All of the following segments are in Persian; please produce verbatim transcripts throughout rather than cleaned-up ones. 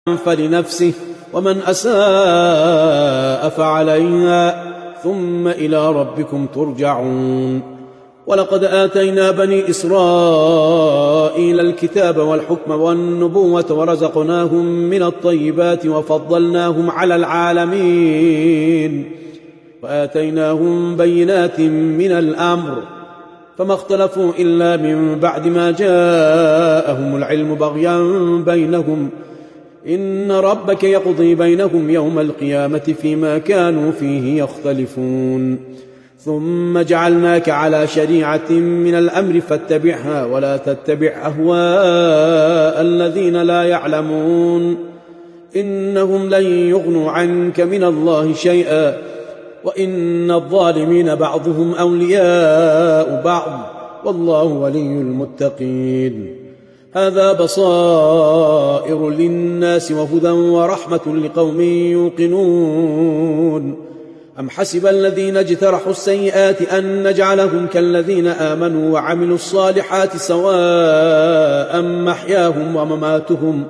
فلنفسه ومن أساء فعليها ثم إلى ربكم ترجعون. ولقد آتينا بني إسرائيل الكتاب والحكم والنبوة ورزقناهم من الطيبات وفضلناهم على العالمين وآتيناهم بينات من الأمر فما اختلفوا إلا من بعد ما جاءهم العلم بغيا بينهم إن ربك يقضي بينهم يوم القيامة فيما كانوا فيه يختلفون. ثم جعلناك على شريعة من الأمر فاتبعها ولا تتبع أهواء الذين لا يعلمون إنهم لن يغنوا عنك من الله شيئا وإن الظالمين بعضهم أولياء بعض والله ولي المتقين. هذا بصائر للناس وهدى ورحمة لقوم يوقنون. أم حسب الذين اجترحوا السيئات أن نجعلهم كالذين آمنوا وعملوا الصالحات سواء محياهم ومماتهم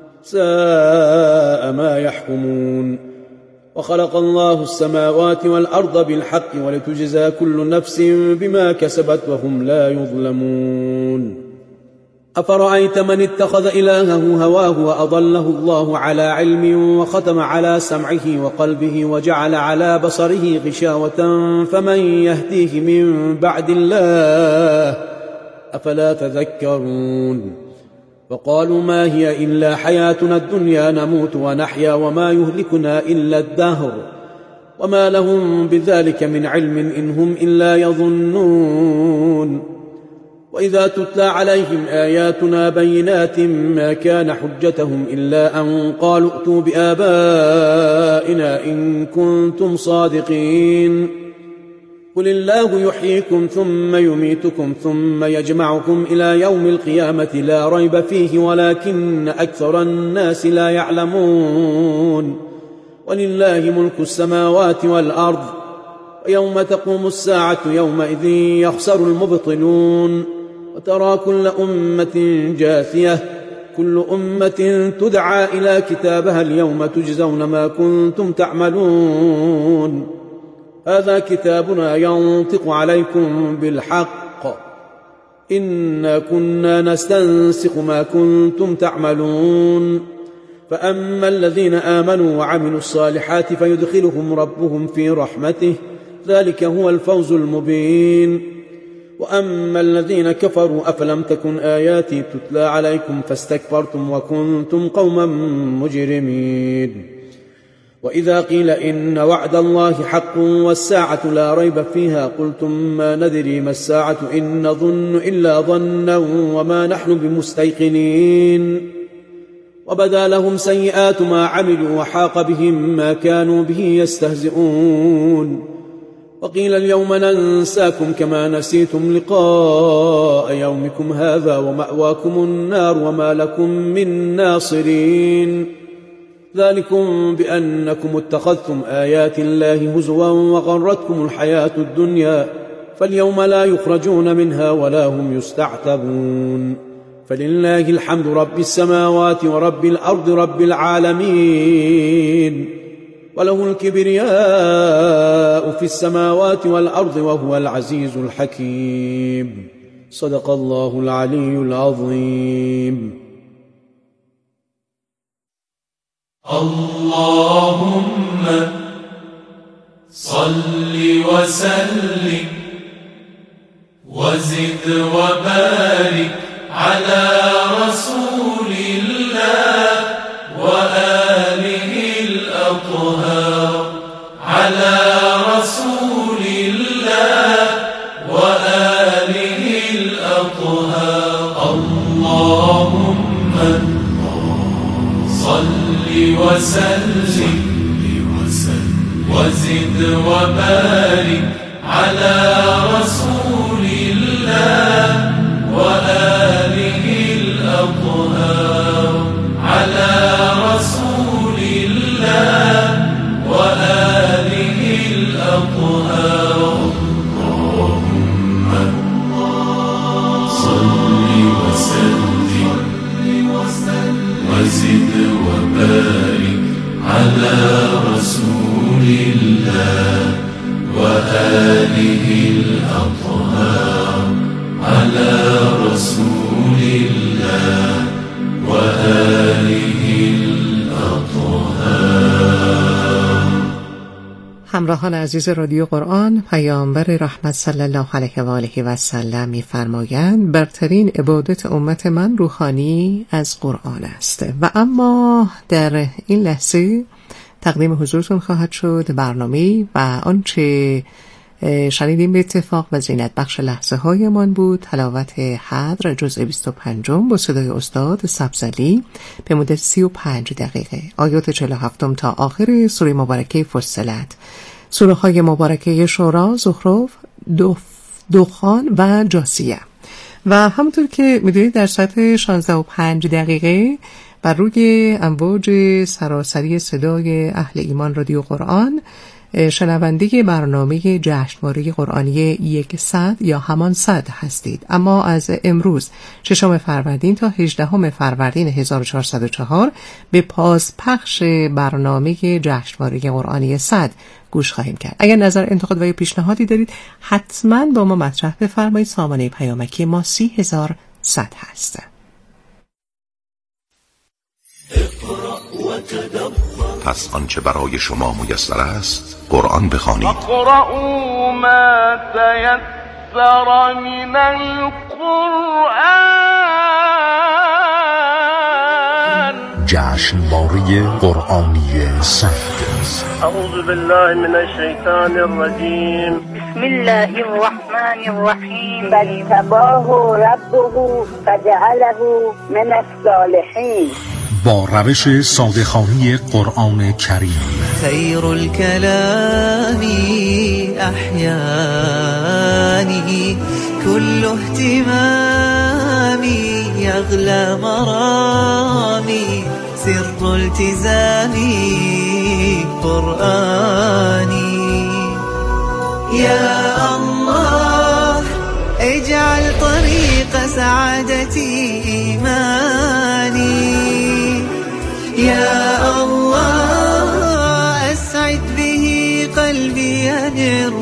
ساء ما يحكمون. وخلق الله السماوات والأرض بالحق ولتجزى كل نفس بما كسبت وهم لا يظلمون. أفرأيت من اتخذ إلهه هواه وأضله الله على علم وختم على سمعه وقلبه وجعل على بصره غشاوة فمن يهديه من بعد الله أفلا تذكرون. وقالوا ما هي إلا حياتنا الدنيا نموت ونحيا وما يهلكنا إلا الدهر وما لهم بذلك من علم إن هم إلا يظنون. وإذا تتلى عليهم آياتنا بينات ما كان حجتهم إلا أن قالوا ائتوا بآبائنا إن كنتم صادقين. قل الله يحييكم ثم يميتكم ثم يجمعكم إلى يوم القيامة لا ريب فيه ولكن أكثر الناس لا يعلمون. ولله ملك السماوات والأرض ويوم تقوم الساعة يومئذ يخسر المبطلون. وترى كل أمة جاثية كل أمة تدعى إلى كتابها اليوم تجزون ما كنتم تعملون. هذا كتابنا ينطق عليكم بالحق إنا كنا نستنسخ ما كنتم تعملون. فأما الذين آمنوا وعملوا الصالحات فيدخلهم ربهم في رحمته ذلك هو الفوز المبين. وأما الذين كفروا أفلم تكن آياتي تتلى عليكم فاستكبرتم وكنتم قوما مجرمين. وإذا قيل إن وعد الله حق والساعة لا ريب فيها قلتم ما ندري ما الساعة إن نظن إلا ظنا وما نحن بمستيقنين. وبدا لهم سيئات ما عملوا وحاق بهم ما كانوا به يستهزئون. وقيل اليوم ننساكم كما نسيتم لقاء يومكم هذا ومأواكم النار وما لكم من ناصرين. ذلكم بأنكم اتخذتم آيات الله هزوا وغرتكم الحياة الدنيا فاليوم لا يخرجون منها ولا هم يستعتبون. فلله الحمد رب السماوات ورب الأرض رب العالمين وله الكبرياء في السماوات والأرض وهو العزيز الحكيم. صدق الله العلي العظيم. اللهم صل وسلم وزد وبارك على رسول الله وآله الأطهار على رسول الله وآله الأطهار. اللهم صل وسلم وزد وبارك على رسول الله وآله الأطهار على رسول الله وآله الأطهار. اللهم صل وسلم وزد وبارك على رسول الله وآله الأطهار على رسول الله وآله الأطهار. همراهان عزیز رادیو قرآن، پیامبر رحمت صلی الله علیه و آله و سلم می‌فرمایند برترین عبادت امت من روحانی از قرآن است. و اما در این لحظه تقدیم حضورتون خواهد شد برنامه و آنچه شنیدیم به اتفاق و زینت بخش لحظه های من بود، تلاوت حدر جزء بیست و پنج با صدای استاد سبزعلی به مدت سی و پنج دقیقه، آیات چهل و هفت تا آخر سوره مبارکه فصلت، سوره های مبارکه شورا، زخرف، دخان و جاثیه. و همونطور که میدونید در ساعت شانزده و پنج دقیقه بر روی امواج سراسری صدای اهل ایمان رادیو قرآن شنونده برنامه جشنواره قرآنی یک صد یا همان صد هستید. اما از امروز ششم فروردین تا هجدهم فروردین هزار و چهارصد و چهار به پازپخش برنامه جشنواره قرآنی صد گوش خواهیم کرد. اگر نظر، انتقاد و یا پیشنهادی دارید حتما با ما مطرح بفرمایید. سامانه پیامکی ما سی هزار صد هست. پس آنچه برای شما میسر است قرآن بخوانید. اقرأوا ما تيسر من القرآن. جشنواره قرآنی صد. اعوذ بالله من الشیطان الرجیم. بسم الله الرحمن الرحیم. فاجتباه ربه فجعله من الصالحین. با روش ساده‌خوانی قرآن کریم. خیر الكلام احیانی كل اهتمامی یغلی مرامی سر التزامی قرآنی. یا الله اجعل طریق سعادتی ایمانی. يا الله أسعد به قلبي أنر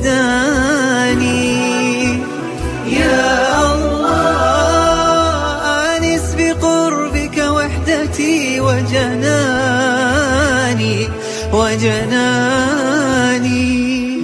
وجداني. يا الله آنس بقربك وحدتي وجناني وجناني.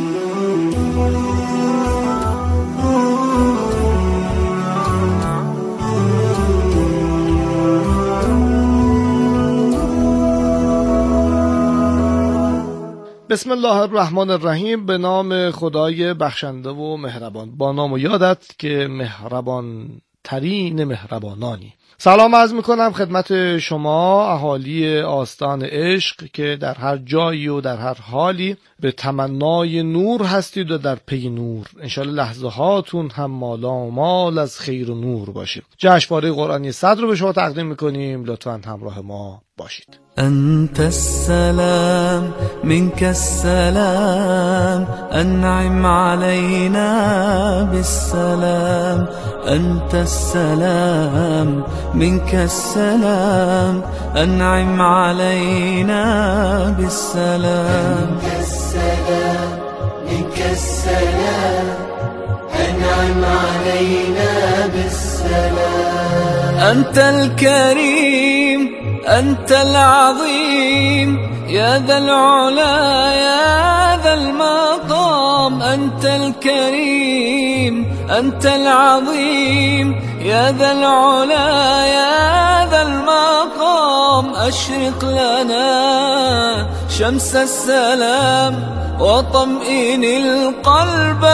بسم الله الرحمن الرحیم. به نام خدای بخشنده و مهربان. با نام و یادت که مهربان ترین مهربانانی. سلام عرض میکنم خدمت شما اهالی آستان عشق که در هر جایی و در هر حالی به تمنای نور هستید و در پی نور. انشالله لحظه هاتون هم مالا و مال از خیر و نور باشید. جشنواره قرآنی صد رو به شما تقدیم میکنیم. لطفاً همراه ما باشید. أنت السلام منك السلام أنعم علينا بالسلام. أنت السلام منك السلام أنعم علينا بالسلام. أنت السلام منك السلام أنعم علينا بالسلام. أنت الكريم أنت العظيم يا ذا العلا يا ذا المقام. أنت الكريم أنت العظيم يا ذا العلا يا ذا المقام. أشرق لنا شمس السلام وطمئن القلب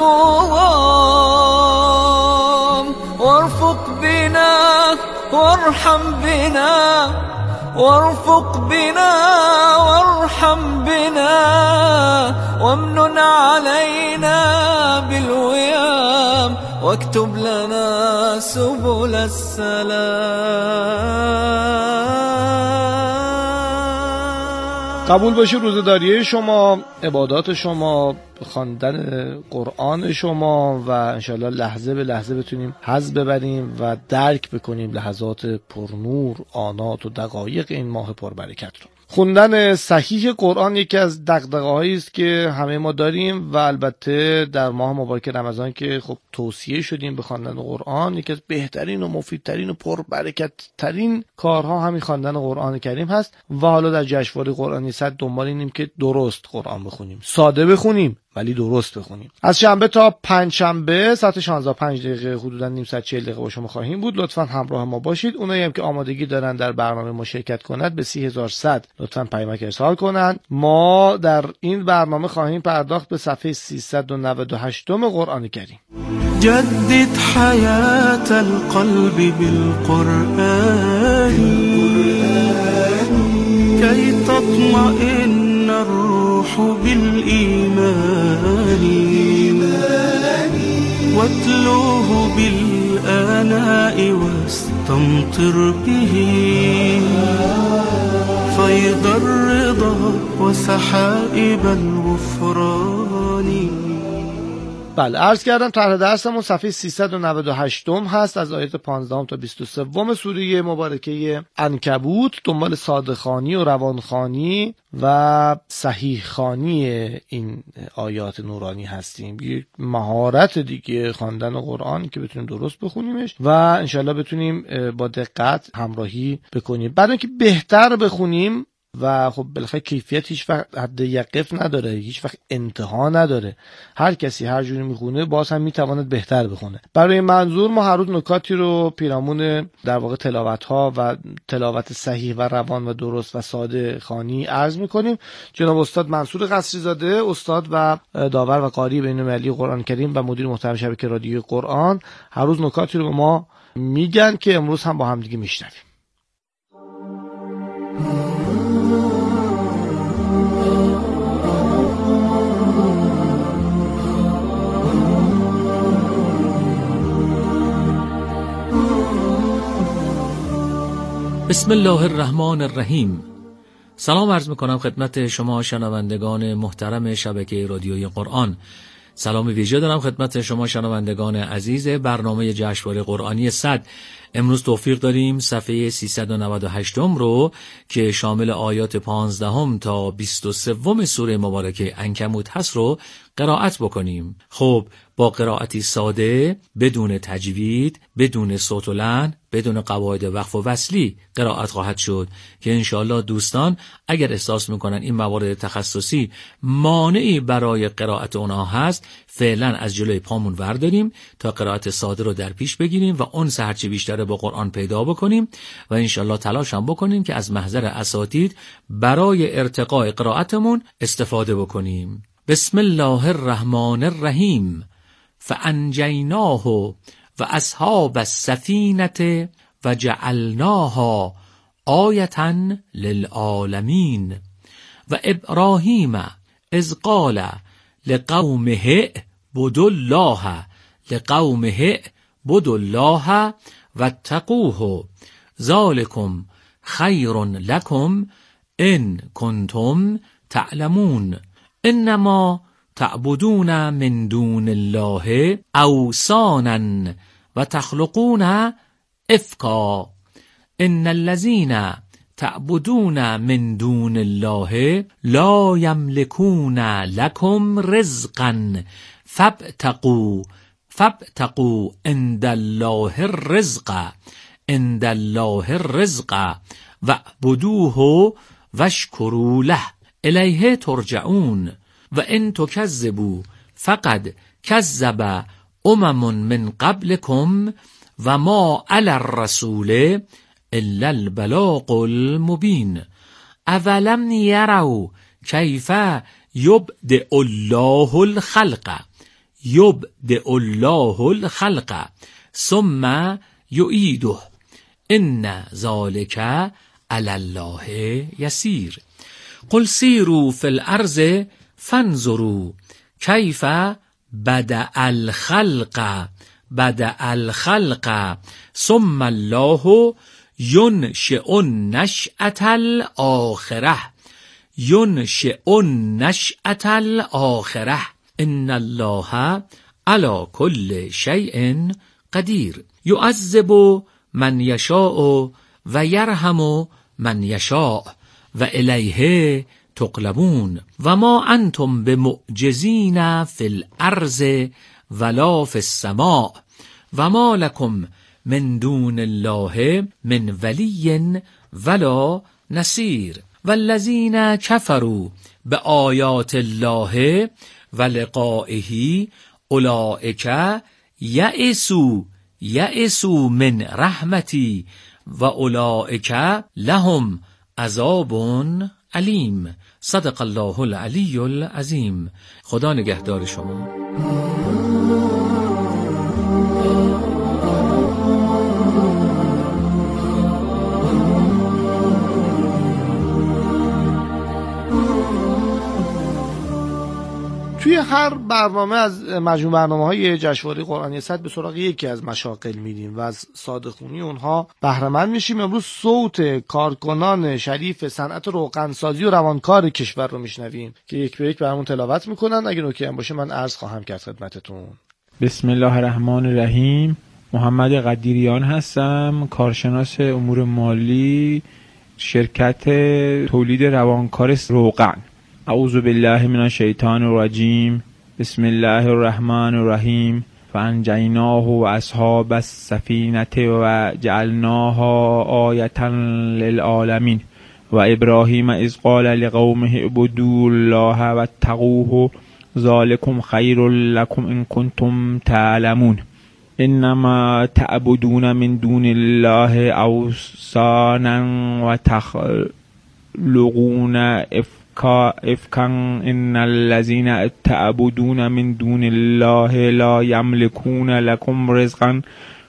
المغام. وارفق بنا وارحم بنا وارفق بنا وارحم بنا وامنن علينا بالويام واكتب لنا سبل السلام. قبول باشه روزداری شما، عبادات شما، خواندن قرآن شما و انشالله لحظه به لحظه بتونیم حظ ببریم و درک بکنیم لحظات پرنور، آنات و دقایق این ماه پربرکت رو. خوندن صحیح قرآن یکی از دغدغه‌هایی است که همه ما داریم و البته در ماه مبارک رمضان که خب توصیه شدیم به خواندن قرآن، یکی از بهترین و مفیدترین و پربرکت ترین کارها همین خواندن قرآن کریم هست و حالا در جشنواره قرآنی صد دنبال اینیم که درست قرآن بخونیم، ساده بخونیم ولی درست بخونیم. از شنبه تا پنج شنبه ساعت شانزده و پنج دقیقه حدوداً نیم ساعت چهل دقیقه با شما خواهیم بود. لطفاً همراه ما باشید. اونایی هم که آمادگی دارن در برنامه ما شرکت کنند به سی هزار و صد لطفاً پیامک ارسال کنند. ما در این برنامه خواهیم پرداخت به صفحه سیصد و نود و هشت قرآن کریم. جدد حیات القلب بالقرآن کی تطمئن الروح بالإيمان واتلوه بالآناء واستمطر به فيض الرضا وسحائب الغفران. بله، عرض کردم طرح درسمون صفحه سیصد و نود و هشت هست از آیات پانزده تا بیست و سه سوره مبارکه عنکبوت. دنبال ساده خوانی و روان خوانی و صحیح خوانی این آیات نورانی هستیم. یک مهارت دیگه خواندن قرآن که بتونیم درست بخونیمش و انشالله بتونیم با دقت همراهی بکنیم. بعد اینکه بهتر بخونیم و خب بالاخره کیفیت هیچ وقت حد یقف نداره، هیچ وقت انتها نداره، هر کسی هر جوری میخونه باز هم میتواند بهتر بخونه. برای منظور ما هر روز نکاتی رو پیرامون در واقع تلاوت ها و تلاوت صحیح و روان و درست و ساده خوانی عرض میکنیم. جناب استاد منصور قصری زاده، استاد و داور و قاری بین‌المللی قرآن کریم و مدیر محترم شبکه رادیوی قرآن، هر روز نکاتی رو به ما میگن که امروز هم با هم دیگه میشنویم. بسم الله الرحمن الرحیم. سلام عرض میکنم خدمت شما شنوندگان محترم شبکه رادیوی قرآن. سلام ویژه دارم خدمت شما شنوندگان عزیز برنامه جشنواره قرآنی صد. امروز توفیق داریم صفحه سیصد و نود و هشت رو که شامل آیات پانزده تا بیست و سه سوره مبارکه عنکبوت هست رو قرائت بکنیم. خب با قرائتی ساده، بدون تجوید، بدون صوت و لحن، بدون قواعد وقف و وصلی قرائت خواهد شد که انشاءالله دوستان اگر احساس میکنن این موارد تخصصی مانعی برای قرائت اونها هست، فعلا از جلوی پامون ورداریم تا قرائت ساده رو در پیش بگیریم و اون هرچی بیشتر با قرآن پیدا بکنیم و انشاءالله تلاش هم بکنیم که از محضر اساتید برای ارتقاء قرائتمون استفاده بکنیم. بسم الله الرحمن الرحیم. فانجیناه و اصحاب السفینه و جعلناها آیة للعالمین و ابراهیم اذ قال لقومه اعبدوا الله لقومه اعبدوا الله واتقوه ذلکم خیر لکم ان کنتم تعلمون. انما تعبدون من دون الله اوثانا و تخلقون افکا. ان الذین تعبدون من دون الله لا یملکون لکم رزقا فابتغوا فابتغوا عند الله الرزق عند الله الرزق واعبدوه واشکروا له الیه ترجعون. و ان تکذبوا فقد کذب امم من قبلکم و ما علی الرسول الا البلاغ المبین. اولم یروا کیف یبدئ الله الخلق یبدئ الله الخلق ثم یعیده ان ذلک علی الله یسیر. قل سیروا فی الارض فانظروا کیف بدأ الخلق بدأ الخلق ثم الله ینشئ النشأة الآخرة ینشئ النشأة الآخرة ان الله علی کل شیء قدیر یعذب من یشاء و یرحم من یشاء و الیه تقلبون و ما انتم بمعجزین فی الارض ولا فی السماء و ما لکم من دون الله من ولی ولا نصیر والذین کفروا بآیات الله و لقائه اولئک یئسوا یئسوا من رحمتی و اولئک لهم عذاب علیم. صدق الله العلی العظیم. خدا نگهدار شما. توی هر برنامه از مجموع برنامه‌های جشنواره قرآنی صد به سراغ یکی از مشاغل میریم و از صادقونی اونها بهره مند میشیم. امروز صوت کارکنان شریف صنعت روغنسازی و روانکار کشور رو میشنویم که یک به یک برامون تلاوت میکنن. اگه نکته هم باشه من عرض خواهم کرد خدمتتون. بسم الله الرحمن الرحیم. محمد قدیریان هستم، کارشناس امور مالی، شرکت تولید روانکار روغن. اعوذ بالله من الشیطان الرجیم. بسم الله الرحمن الرحیم. فانجیناه و اصحاب السفینه و جعلناها آیة للعالمین و ابراهیم اذ قال لقومه اعبدوا الله واتقوه ذلکم خیر لکم ان کنتم تعلمون. انما تعبدون من دون الله اوثانا و تخلقون افکان ان الذين تعبدون من دون الله لا يملكون لكم رزقا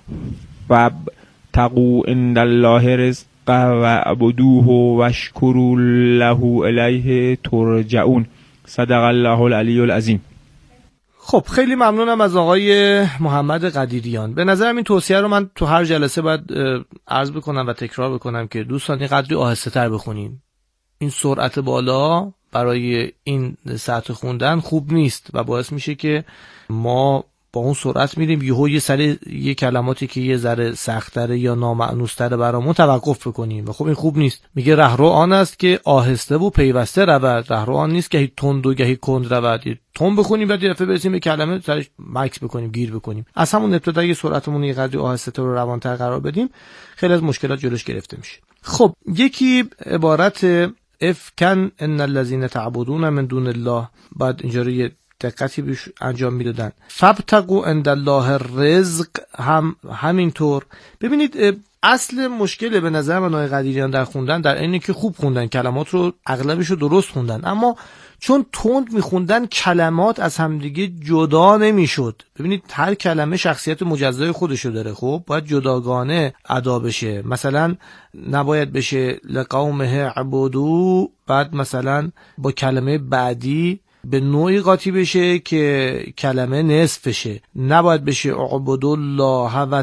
فابتغوا عند الله رزقا واعبدوه واشكروا له الیه ترجعون. صدق الله العلی العظیم. خب خیلی ممنونم از آقای محمد قدیریان. به نظرم این توصیه رو من تو هر جلسه باید عرض بکنم و تکرار بکنم که دوستان این قدری آهسته تر بخونیم. این سرعت بالا برای این سطح خوندن خوب نیست و باعث میشه که ما با اون سرعت میریم یهو یه سر یه کلماتی که یه ذره سخت‌تره یا نامعنوس‌تره برامون توقف بکنیم و خب این خوب نیست. میگه رهرو آن است که آهسته و پیوسته رود. رهرو آن نیست که هی تند و گهی کند رود. تند بخونیم بعد یه دفعه برسیم به کلمه سرش مکس بکنیم، گیر بکنیم. از همون ابتدای سرعتمون یه قدری آهسته و روان‌تر قرار بدیم خیلی از مشکلات جلوش گرفته میشه. خب یکی عبارت افکن ان الذين تعبدون من دون الله، بعد اینجا رو یه دقتی بیش انجام میدادن. فابتغوا عند الله الرزق هم همینطور. ببینید اصل مشکل به نظر من آقای قدیریان در خوندن در اینه که خوب خوندن، کلمات رو اغلبش رو درست خوندن، اما چون تند میخوندن کلمات از همدیگه جدا نمیشد. ببینید هر کلمه شخصیت مجزای خودشو داره، خب باید جداگانه ادا بشه. مثلا نباید بشه لقومه عبدو بعد مثلا با کلمه بعدی به نوعی قاطی بشه که کلمه نصف بشه. نباید بشه اعبدوا الله و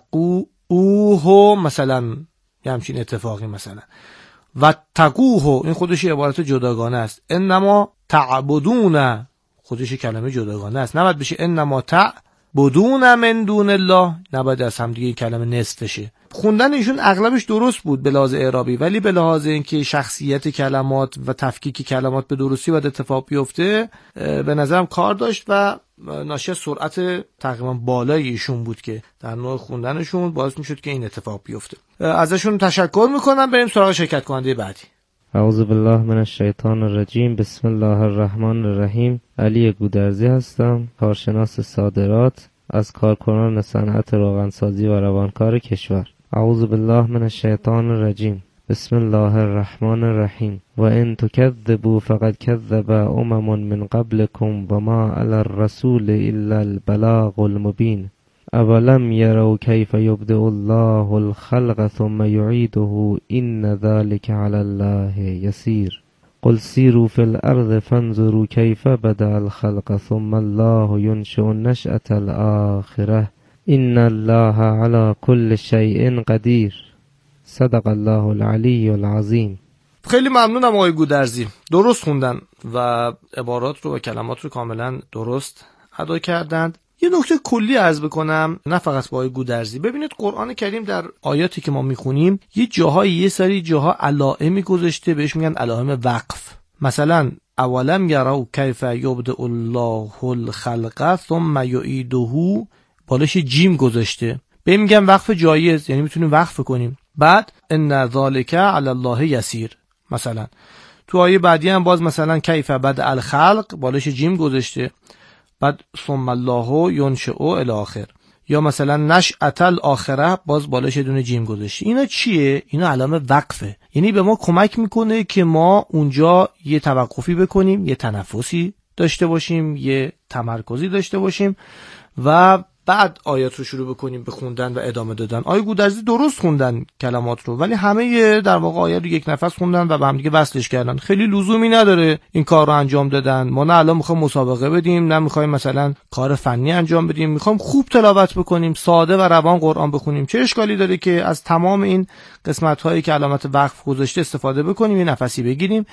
تقوه مثلا یه همچین اتفاقی مثلا و تقوه این خودش عبارت جداگانه است. انما تعبدون خودش کلمه جداگانه است. نباید بشه انما تعبدون من دون الله، نباید از هم دیگه کلمه نصف شه. خوندن ایشون اغلبش درست بود به لحاظ اعرابی، ولی به لحاظ اینکه شخصیت کلمات و تفکیک کلمات به درستی باید اتفاق بیفته به نظرم کار داشت و ناشی از سرعت تقریبا بالای ایشون بود که در نوع خوندنشون باعث میشد که این اتفاق بیفته. ازشون تشکر میکنم. بریم سراغ شرکت کننده بعدی. اعوذ بالله من الشیطان الرجیم. بسم الله الرحمن الرحیم. علی گودرزی هستم، کارشناس صادرات از کارکنان صنعت روغنسازی و روانکار کشور. اعوذ بالله من الشیطان الرجیم. بسم الله الرحمن الرحیم. و ان تکذبوا فقد کذب امم من قبلكم و ما علی الرسول الا البلاغ المبین. اولم یروا کیف یبدئ الله الخلق ثم یعیده ان ذلک علی الله یسیر. قل سیروا فی الارض فانظروا کیف بدأ الخلق ثم الله ینشئ النشأة الآخرة ان الله علی کل شیء قدیر. صدق الله العلی العظیم. خیلی ممنونم آقای گودرزی، درست خوندن و عبارات رو و کلمات رو کاملا درست ادا کردند. یه نکته کلی عرض بکنم، نه فقط با آقای گودرزی. ببینید قرآن کریم در آیاتی که ما میخونیم یه جاهای یه سری جاها علائمی گذاشته، بهش میگن علائم وقف. مثلا اولم یروا کیف یبدأ الله الخلق ثم یعیده، بالش جیم گذاشته، به میگن وقف جایز، یعنی میتونیم وقف کنیم. بعد ان ذالک علی الله یسیر. مثلا تو آیه بعدی هم باز مثلا کیف بدأ الخلق، بالش جیم گذاشته، بعد ثم الله ینشئ الی آخر. یا مثلا نشأة الاخره، باز بالش دونه جیم گذاشته. اینا چیه؟ اینا علامه وقفه، یعنی به ما کمک میکنه که ما اونجا یه توقفی بکنیم، یه تنفسی داشته باشیم، یه تمرکزی داشته باشیم و بعد آیات رو شروع بکنیم به خوندن و ادامه دادن. آیه گودرزی درست خوندن کلمات رو، ولی همه در واقع آیات رو یک نفس خوندن و به هم دیگه وصلش کردن. خیلی لزومی نداره این کار رو انجام دادن. ما نه الان میخوایم مسابقه بدیم، نه میخوایم مثلا کار فنی انجام بدیم، میخوایم خوب تلاوت بکنیم، ساده و روان قرآن بخونیم. چه اشکالی داره که از تمام این قسمت هایی که علامت وقف گذاشته استفاده بکنیم، یه نفسی بگیریم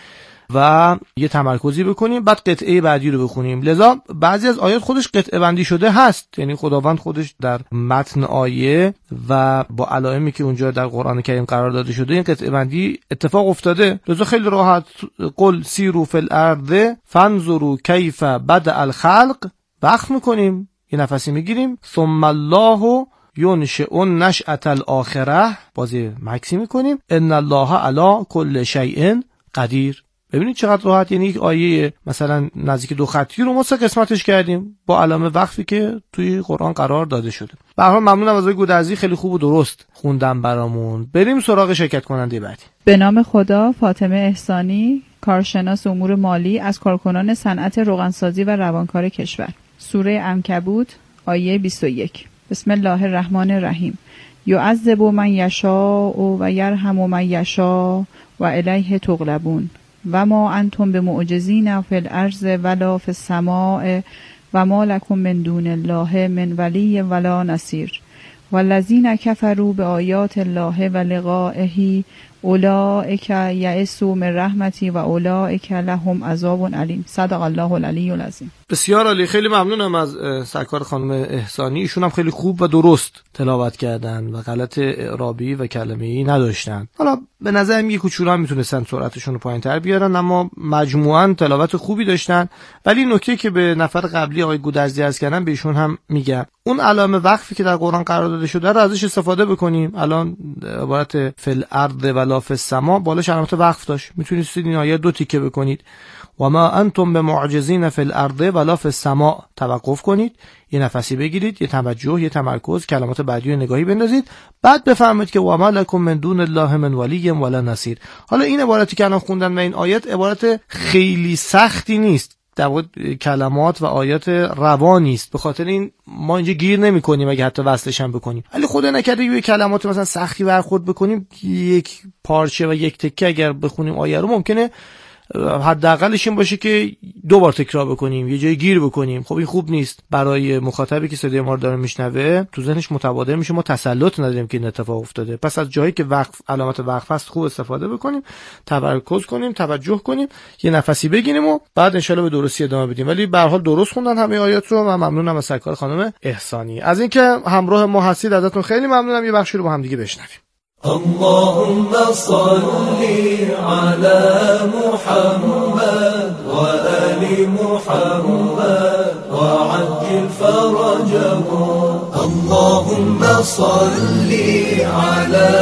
و یه تمرکزی بکنیم، بعد قطعه بعدی رو بخونیم. لذا بعضی از آیات خودش قطعه بندی شده هست، یعنی خداوند خودش در متن آیه و با علائمی که اونجا در قرآن کریم قرار داده شده این قطعه بندی اتفاق افتاده. لذا خیلی راحت قل سیروا فی الارض فانظروا کیف بدأ الخلق وقف میکنیم، یه نفسی میگیریم، ثم الله ینشئ نشأة الاخره، بازی مکسی میکنیم، ان الله علی کل شیء قدیر. ببینید چقدر راحت، یعنی یک آیه مثلا نزدیک دو خطی رو ما سه قسمتش کردیم با علامه وقفی که توی قرآن قرار داده شده. به هر حال ممنونم از آقای گودرزی، خیلی خوب و درست خوندن برامون. بریم سراغ شرکت کننده بعدی. به نام خدا. فاطمه احسانی، کارشناس امور مالی از کارکنان صنعت روغنسازی و روانکار کشور. سوره عنکبوت آیه بیست و یک. بسم الله الرحمن الرحیم. یعذب من یشاء و یرحم من یشاء و الیه تغلبون و ما انتم بمعجزین فی الارض ولا فی السماء و ما لکم من دون الله من ولی ولا نصیر والذین کفروا بآیات الله و لقائه اولئک یئسوا من رحمتی و اولئک لهم عذاب علیم. صدق الله العلی العظیم. بسیار عالی، خیلی ممنونم از سرکار خانم احسانی. ایشون هم خیلی خوب و درست تلاوت کردن و غلط اعرابی و کلمه‌ای نداشتن. حالا به نظرم یه کوچولو هم میتونستن سرعتشون رو پایین‌تر بیارن، اما مجموعاً تلاوت خوبی داشتن. ولی نکته که به نفر قبلی آقای گودرزی عرض کردن به ایشون هم میگم، اون علامه وقفی که در قرآن قرار داده شده رو ازش استفاده بکنیم. الان عبارت فی الارض ولا فی السما بالش علامت وقف داشت، میتونید این آیه دو تیکه بکنید، و ما انتم بمعجزین فی الارض ولا فی السما، توقف کنید، یه نفسی بگیرید، یه توجه، یه تمرکز، کلمات بعدی رو نگاهی بندازید، بعد بفهمید که و ما لکم من دون الله من ولی ولا نصیر. حالا این عبارتی که الان خوندن و این آیات عبارت خیلی سختی نیست، در واقع کلمات و آیات روانی است، به خاطر این ما اینجا گیر نمی کنیم اگه حتی وصلش هم بکنیم. ولی خدا نکرده یه کلمات مثلا سختی برخورد بکنیم، یک پارچه و یک تکه اگر بخونیم آیه رو ممکنه حداقلش این باشه که دو بار تکرار بکنیم، یه جای گیر بکنیم. خب این خوب نیست برای مخاطبی که صدای ما رو داره میشنوه، تو ذهنش متبادر میشه ما تسلط نداریم که این اتفاق افتاده. پس از جایی که وقف علامت وقف هست خوب استفاده بکنیم، تمرکز کنیم، توجه کنیم، یه نفسی بگیریم و بعد ان شاءالله به درستی ادامه بدیم. ولی به هر حال درست خوندن همه آیات رو و ممنونم از سرکار خانم احسانی. از اینکه همراه ما هستید ازتون خیلی ممنونم. یه بخشی رو با هم دیگه بشنویم. اللهم صل على محمد وآل محمد وعجل فرجهم. اللهم صل على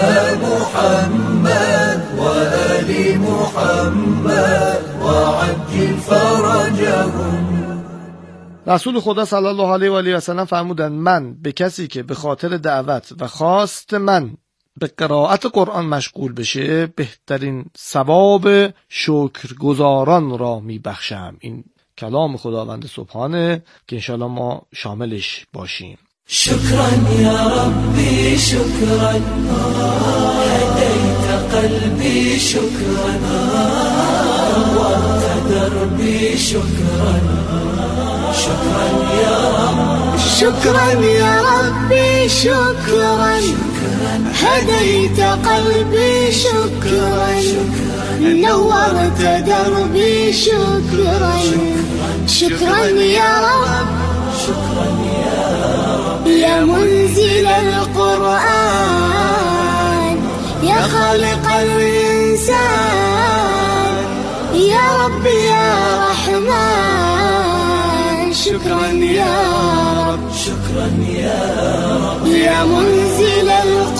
محمد وآل محمد وعجل فرجهم. رسول خدا صلی الله علیه و آله و سلم فرمودند من به کسی که به خاطر دعوت و خواست من به قرائت قرآن مشغول بشه بهترین ثواب شکرگزاران را میبخشم. این کلام خداوند سبحانه که انشاءالله ما شاملش باشیم. شكرا يا ربي شكرا هديت قلبي شكرا نورت دربي شكرا شكرا يا رب شكرا يا ربي شكرا هديت قلبي شكرا نورت دربي شكرا شكرا يا رب شكرا يا رب يا منزل القرآن يا خالق الإنسان يا رب يا رحمن شكرا يا رب شكرا يا رب يا منزل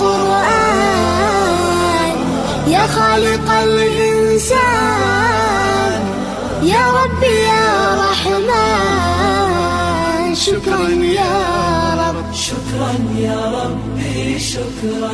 القرآن يا خالق الإنسان يا رب يا رحمن شكرا يا رب شكرا يا ربي شكرا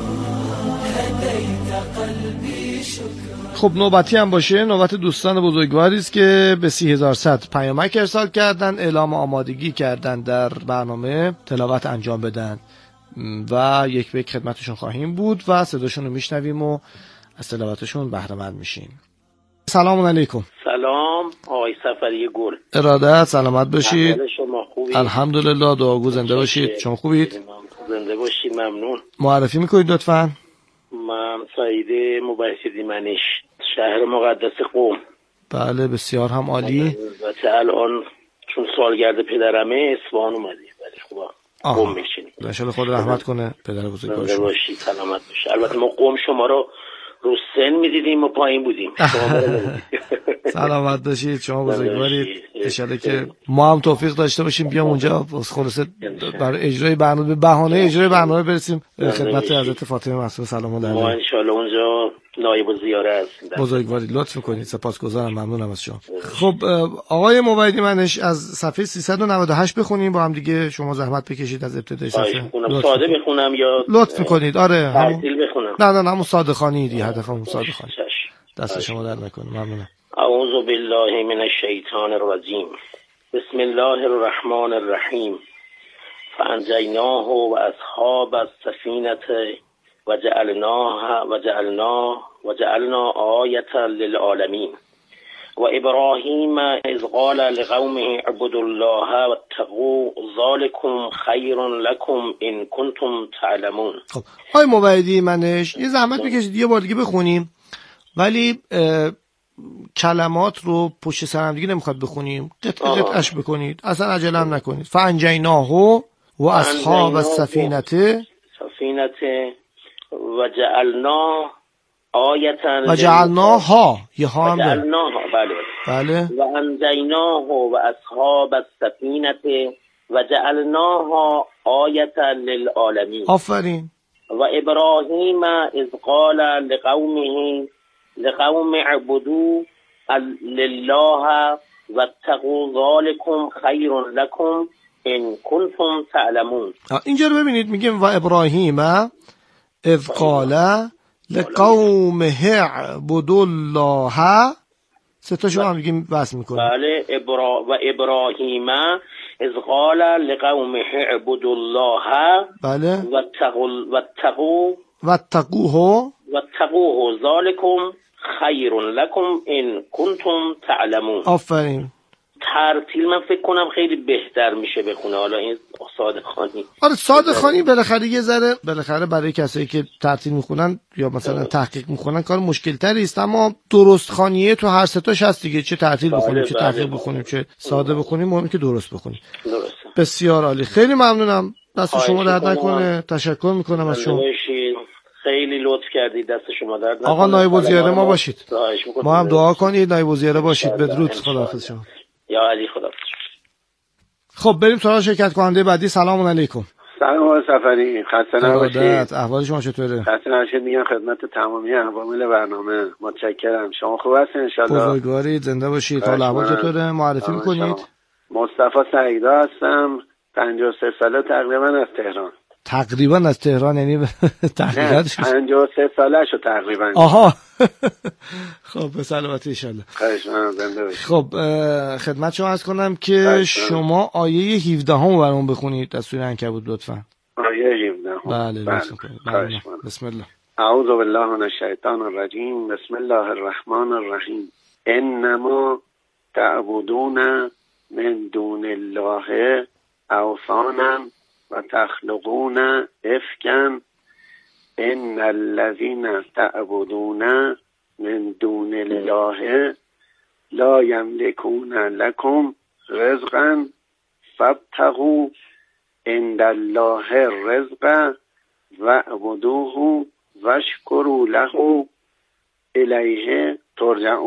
هديت قلبي شكرا. خب نوبتی هم باشه، نوبت دوستان بزرگواری است که به سی هزار صد پیامک ارسال کردن، اعلام آمادگی کردن در برنامه تلاوت انجام بدن و یک به یک خدمتشون خواهیم بود و صداشون رو میشنویم و از تلاوتشون بهره مند میشیم. سلام علیکم. سلام آقای سفری گل. ارادت، سلامت باشید. شما خوبید؟ الحمدلله، دعاگو زنده باشید. شما خوبید؟ زنده باشید، ممنون. معرفی میکنید لطفاً؟ من سعید مبشری منش، شهر مقدس قم. بله بسیار هم عالی. البته الان چون سالگرد پدرمه اصفهان اومدی، ولی خوبا قم میشینیم. ان شاء الله خدا رحمت کنه پدر بزرگوار شما. باشید، سلامت باشید. البته ما قم شما رو رو سن میدیدیم و پایین بودیم. سلامت باشید، شما بزرگوارید. انشالله که ما هم توفیق داشته باشیم بیام اونجا خلاصه برای اجرای برنامه، به بهانه اجرای برنامه برسیم خدمت حضرت فاطمه معصومه سلام الله علیها. ما ان شاء الله اونجا نایب الزیاره هستیم. بزرگوارید، لطف میکنید، سپاسگزارم، ممنونم از شما. خب آقای موبایدی منش از صفحه سیصد و نود و هشت بخونیم با هم دیگه، شما زحمت بکشید از ابتدای صفحه. ساده بخونم یا لطف میکنید؟ آره همون بخونم. نه نه همون ساده خوانی دی، هدفمون ساده خوانی. دست شما در نکنه، ممنونم. اعوذ بالله من الشیطان الرجیم. بسم الله الرحمن الرحیم. فانجیناه و اصحاب السفینه و جعلناها و جعلنا و جعلنا آیة للعالمین. و ابراهیم اذ قال لقومه اعبدوا الله واتقوا ذلکم خیر لکم ان کنتم تعلمون. خب آقای موبایدی منش یه زحمت بکشید یه بار دیگه بخونیم، ولی کلمات رو پشت سر هم دیگه نمیخواد بخونیم، قطع قطعش بکنید، اصلا عجله هم نکنید. فانجیناه و اصحاب السفینه سفینه و جعلنا آیة و جعلناها یه ها هم جعلناها بله بله و انجیناه و اصحاب السفینه و جعلناها آیة للعالمین. آفرین. و ابراهیم اذ قال لقومه لقوم اعبدوا لله واتقوا ذلکم خیر لکم ان کنتم تعلمون. اینجا رو ببینید، میگیم و ابراهیم اذ قال لقومه اعبدوا الله، سه تا شما هم میگیم وصل میکنیم. بله ابرا و ابراهیم اذ قال لقومه اعبدوا الله بله واتقوا واتقوا واتقوه واتقوه ذلکم خیر لکم ان کنتم تعلمون. آفرین. ترتیل من فکر کنم خیلی بهتر میشه بخونه. حالا این ساده خوانی، آره ساده خوانی بالاخره یه ذره بالاخره برای کسایی که ترتیل میخونن یا مثلا تحقیق میخونن کار مشکل تری است، اما درست خوانیه تو هر سه تاش هست دیگه، چه ترتیل بخونیم چه تحقیق بخونیم چه ساده بخونیم، مهمه که درست بخونیم. درسته. بسیار عالی، خیلی ممنونم، دست شما درد نکنه، تشکر میکنم از شما، خیلی لطف کردید، دست شما درد نکنه. آقا نایب الزیاره ما باشید، ما هم دعا کنید نایب الزیاره باشید. بدرود، خداحافظ شما. یا علی، خداحافظ. خب بریم سراغ شرکت کننده بعدی. سلام علیکم. سلام آقای سفری، خسته نباشید. احوال شما چطوره؟ خسته نباشید میگم خدمت تمامی عوامل برنامه، متشکرم. شما خوب هستین ان شاء الله؟ بزرگوارید، زنده باشید. حال احوال چطوره؟ معرفی میکنید؟ مصطفی سعیدا هستم، پنجاه و سه ساله تقریبا از تهران. تقریبا از تهران یعنی تقریبا پنجاه و سه ساله شو تقریبا. آها خب به سلامتی ان شاء الله. خواهش می‌کنم، زنده باشید. خب خدمت شما عرض کنم که شما آیه هفده هم برام بخونید از سوره عنکبوت لطفا. آیه هفده بله لطفا کنید. بسم الله. اعوذ بالله من الشیطان الرجیم. بسم الله الرحمن الرحیم. انما تعبدون من دون الله اوثانا و تخلقون افکا ان الذین تعبدون من دون الله لا یملکون لکم رزقا فابتغوا عند الله الرزق واعبدوه واشکروا له الیه ترجعون.